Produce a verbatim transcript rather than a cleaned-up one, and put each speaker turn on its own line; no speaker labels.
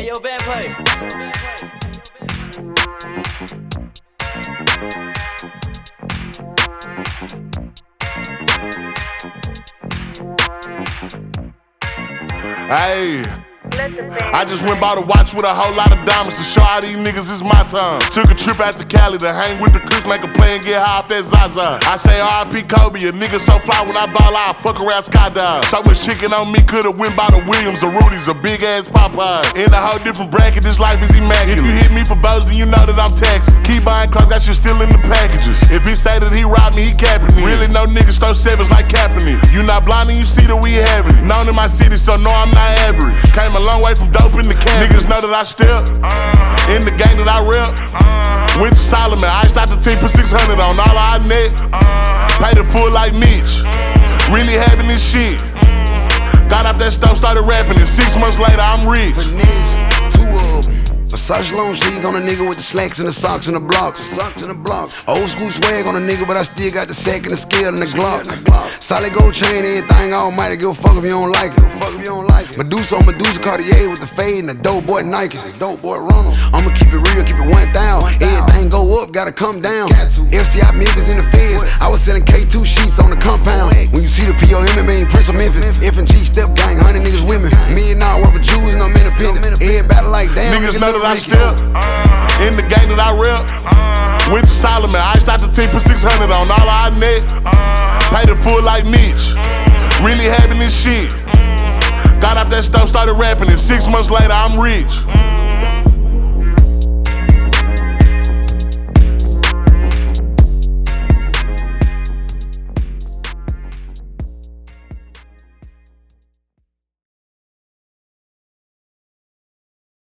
Hey, yo, band play.
Hey, I just went bought a watch with a whole lot of diamonds to show all these niggas it's my time. Took a trip out to Cali to hang with the Crips, make a play and get high off that Zaza. I say R I P Kobe, a nigga so fly when I ball out, fuck around skydive. So much chicken on me, could've went by the Williams or Rudy's, a big ass Popeye. In a whole different bracket, this life is immaculate. If you hit me for bows, then you know that I'm taxing. Keep buying clothes, that shit still in the packages. If he say that he robbed me, he capping me. Really no niggas throw sevens like Kaepernick. You not blind and you see that we having it. Known in my city, so no, I'm not average. Came a long way from dope in the can. Niggas know that I step in the gang that I rep. Went to Solomon, iced out the team, put six hundred on all our net. Paid it full like Mitch. Really having this shit. Got off that stove, started rapping, and six months later I'm rich.
Finesse, two of them. Versace long sleeves on a nigga with the slacks and the socks and the blocks. The socks and the blocks. Old school swag on a nigga, but I still got the sack and the scale and the Glock. Solid gold chain, everything almighty. Give a fuck if you don't like it. Give a fuck if you don't like it. Medusa on Medusa Cartier with the fade and the dope boy Nike. Dope boy Ronald. I'ma keep it real, keep it one thousand. Everything go up, gotta come down. F C I Memphis in the feds. I was selling K two sheets on the compound. When you see the P O M, it mean Prince of Memphis. F and G step gang, hundred niggas women. Million dollar worth of jewels and I'm independent. Everybody like damn.
Niggas know that I step in the gang that I rep. Went to Solomon, iced out the team, put six hundred on all our net. Paid it full like Mitch. Really having this shit. Got off that stove, started rapping, and six months later I'm rich.